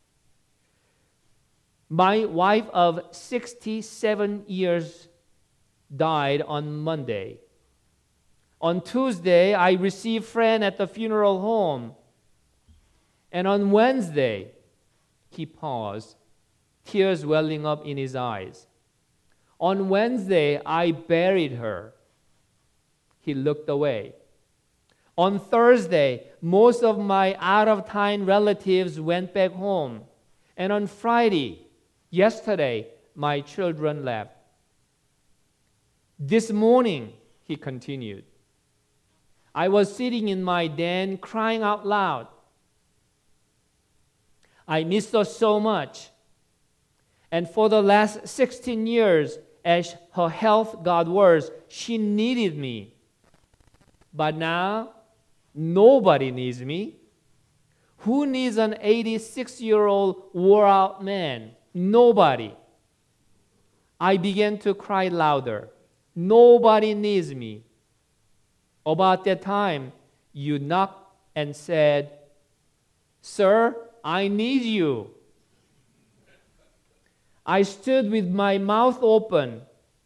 my wife of 67 years died on Monday. On Tuesday, I received a friend at the funeral home. And on Wednesday," he paused, tears welling up in his eyes. "On Wednesday, I buried her." He looked away. "On Thursday, most of my out-of-town relatives went back home. And on Friday, yesterday, my children left. This morning," he continued, "I was sitting in my den crying out loud. I missed her so much. And for the last 16 years, as her health got worse, she needed me. But now, nobody needs me. Who needs an 86-year-old wore-out man? Nobody." I began to cry louder. "Nobody needs me." About that time, you knocked and said, "Sir, I need you." I stood with my mouth open.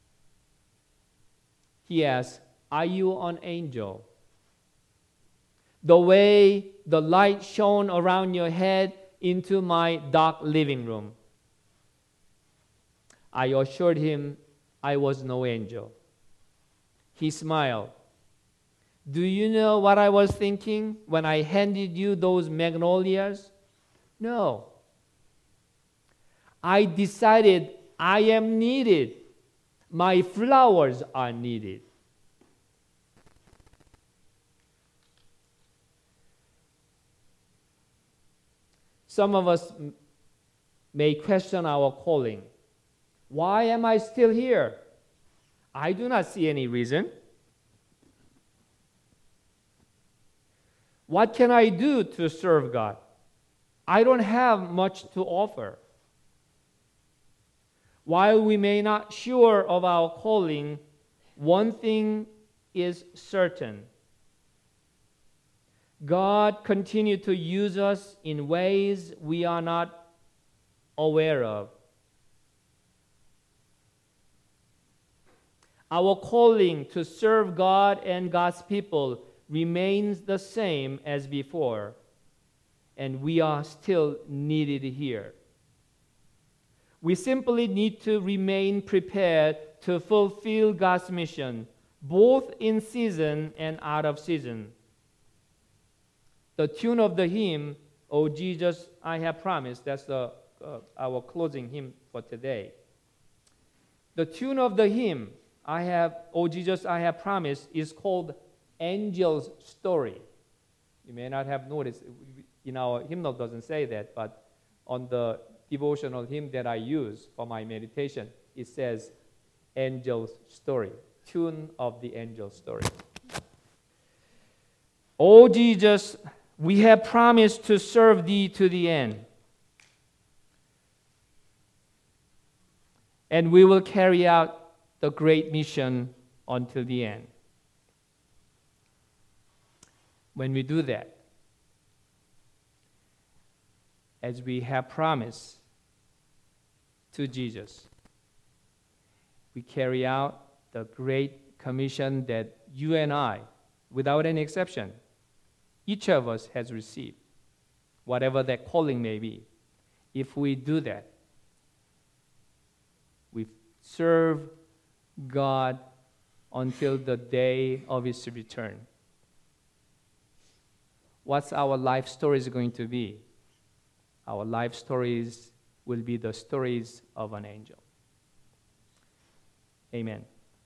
He asked, "Are you an angel?" The way the light shone around your head into my dark living room. I assured him I was no angel. He smiled. "Do you know what I was thinking when I handed you those magnolias?" "No." "I decided I am needed. My flowers are needed." Some of us may question our calling. Why am I still here? I do not see any reason. What can I do to serve God? I don't have much to offer. While we may not sure of our calling, one thing is certain. God continues to use us in ways we are not aware of. Our calling to serve God and God's people remains the same as before, and we are still needed here. We simply need to remain prepared to fulfill God's mission, both in season and out of season. The tune of the hymn, "O Jesus, I Have Promised," that's our closing hymn for today. The tune of the hymn, "O Jesus, I Have Promised," is called Angel's Story. You may not have noticed, in our hymnal doesn't say that, but on the devotional hymn that I use for my meditation, it says Angel's Story, tune of the Angel's Story. "O Jesus, we have promised to serve thee to the end, and we will carry out the great mission until the end." When we do that, as we have promised to Jesus, we carry out the great commission that you and I, without any exception, each of us has received, whatever that calling may be. If we do that, we serve God until the day of His return. What's our life stories going to be? Our life stories will be the stories of an angel. Amen.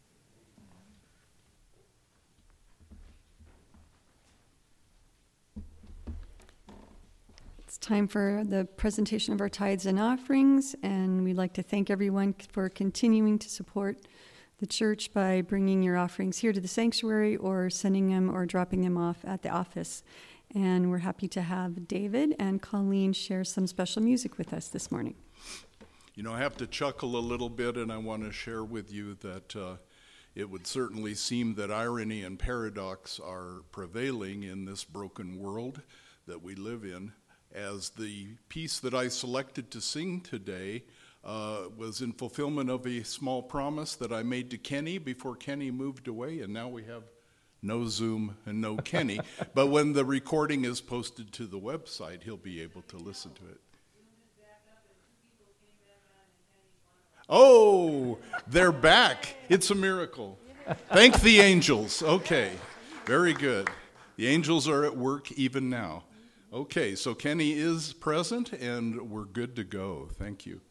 It's time for the presentation of our tithes and offerings, and we'd like to thank everyone for continuing to support the church by bringing your offerings here to the sanctuary or sending them or dropping them off at the office. And we're happy to have David and Colleen share some special music with us this morning. You know, I have to chuckle a little bit, and I want to share with you that it would certainly seem that irony and paradox are prevailing in this broken world that we live in, as the piece that I selected to sing today was in fulfillment of a small promise that I made to Kenny before Kenny moved away, and now we have no Zoom and no Kenny. But when the recording is posted to the website, he'll be able to listen to it. Oh, they're back. It's a miracle. Thank the angels. Okay, very good. The angels are at work even now. Okay, so Kenny is present, and we're good to go. Thank you.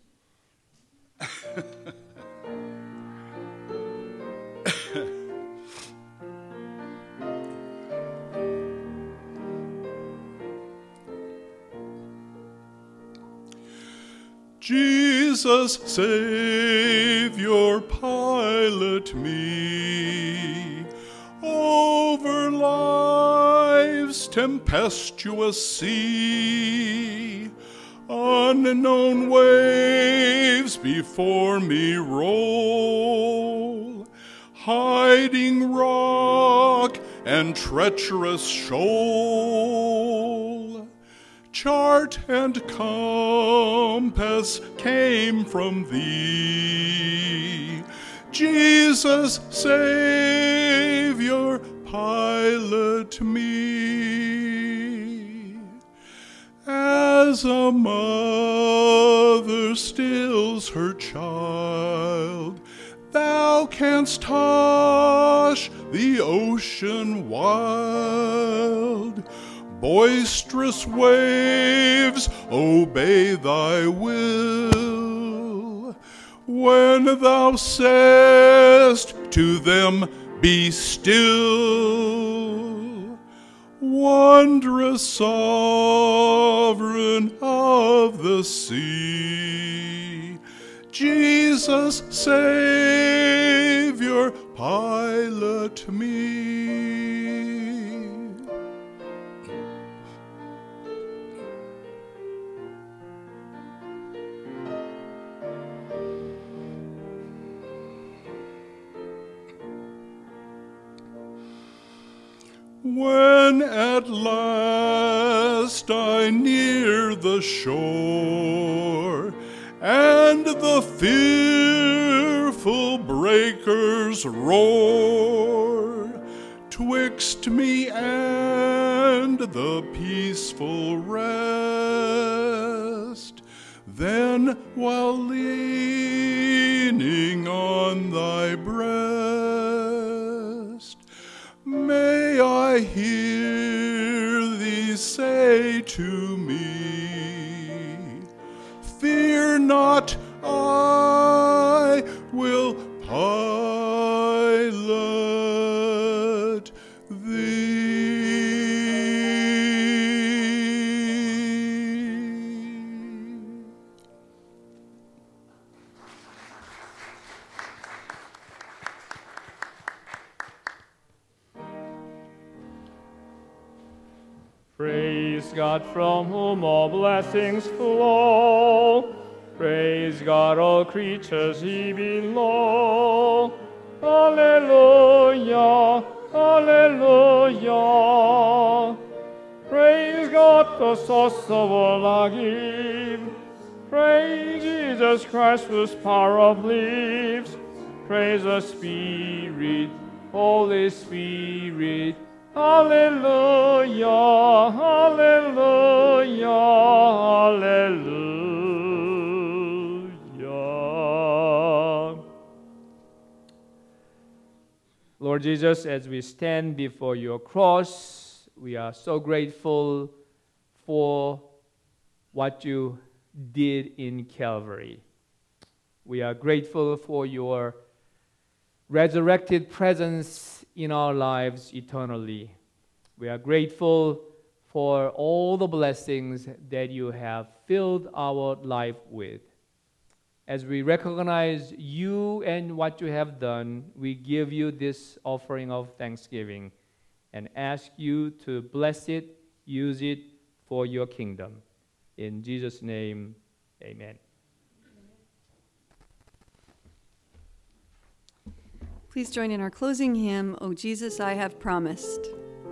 Jesus, Savior, pilot me over life's tempestuous sea. Unknown waves before me roll, hiding rock and treacherous shoal. Chart and compass came from thee, Jesus, Savior, pilot me. As a mother stills her child, thou canst hush the ocean wild. Boisterous waves obey thy will, when thou sayest to them, be still. Wondrous sovereign of the sea, Jesus, Savior, pilot me. When at last I near the shore, and the fearful breakers roar twixt me and the peaceful rest, then while leaning on thy breast, may I hear thee say to me, fear not, I will pilot thee. Praise God from whom all blessings flow. Praise God, all creatures ye below. Alleluia, alleluia. Praise God, the source of all our give. Praise Jesus Christ, whose power uplifts. Praise the Spirit, Holy Spirit. Hallelujah, hallelujah, hallelujah. Lord Jesus, as we stand before your cross, we are so grateful for what you did in Calvary. We are grateful for your resurrected presence in our lives eternally. We are grateful for all the blessings that you have filled our life with. As we recognize you and what you have done, we give you this offering of thanksgiving and ask you to bless it, use it for your kingdom. In Jesus' name, amen. Please join in our closing hymn, O Jesus, I Have Promised.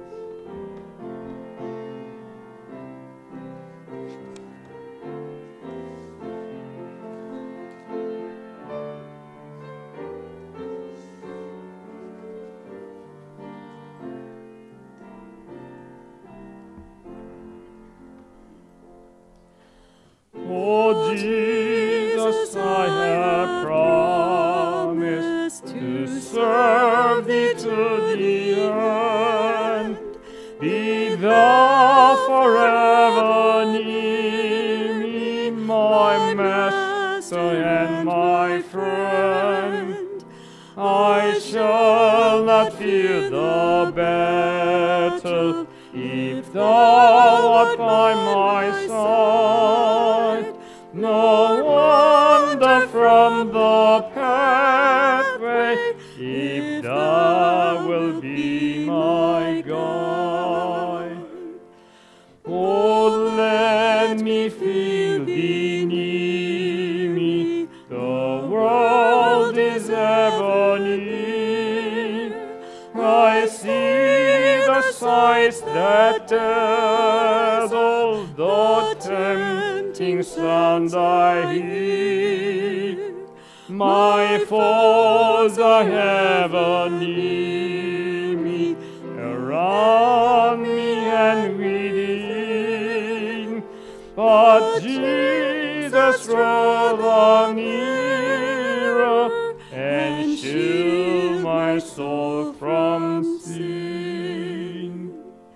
O Jesus, I have promised to serve thee to the end. Be thou forever near me, my master and my friend. I shall not fear the battle if thou art by my side. No wander from the pathway if thou wilt be my guide. Oh, let me feel thee near me, the world is ever near. I see the sights that dazzle, the tempting sounds I hear. My foes are ever near me, around me and within. But Jesus draw nearer and shield my soul from sin.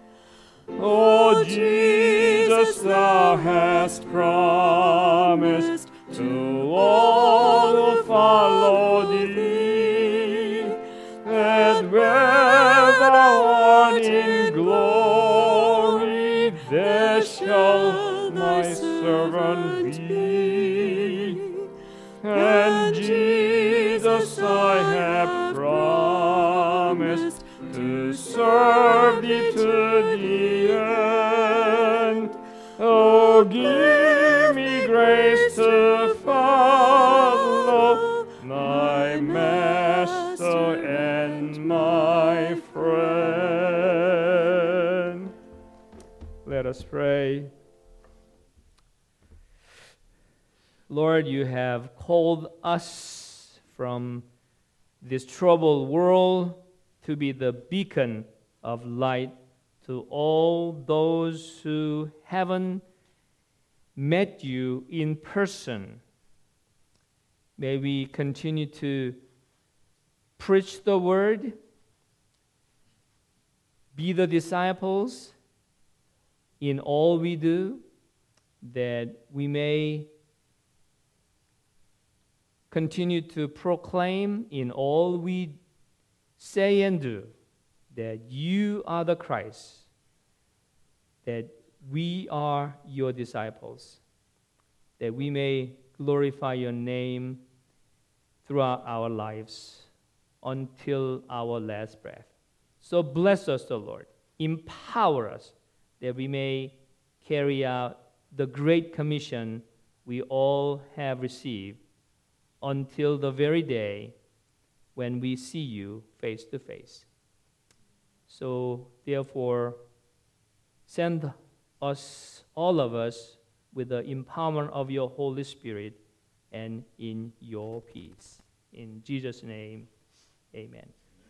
O Jesus, thou hast promised to all who follow thee, that where thou art in glory, there shall my servant be. And Jesus, I have promised to serve thee to the end. Oh, give me grace to follow my Master and my friend. us pray. Lord, you have called us from this troubled world to be the beacon of light to all those who haven't met you in person. May we continue to preach the word, be the disciples in all we do, that we may continue to proclaim in all we say and do that you are the Christ, that we are your disciples, that we may glorify your name throughout our lives until our last breath. So bless us, the Lord. Empower us that we may carry out the great commission we all have received until the very day when we see you face to face. So therefore, send us, all of us, with the empowerment of your Holy Spirit and in your peace. In Jesus' name, amen.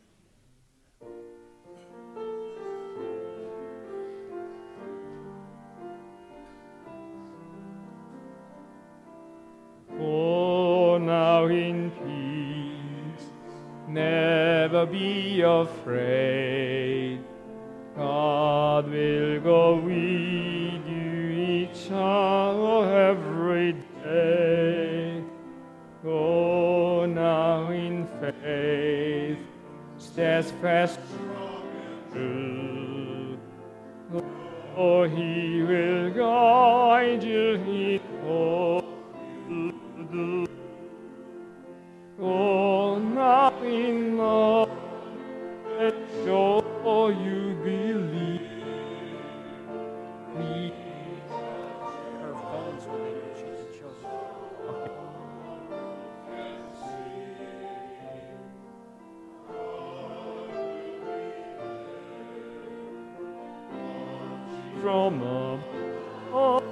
Go now in peace, never be afraid. God will go with you each hour, every day. Go now in faith, steadfast, true. Oh, He will guide you in all you do. Go now in love, and show you believe. From above.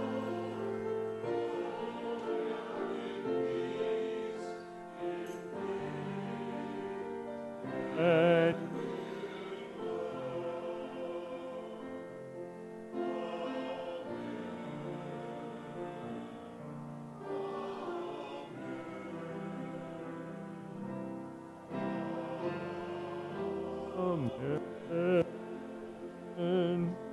Amen.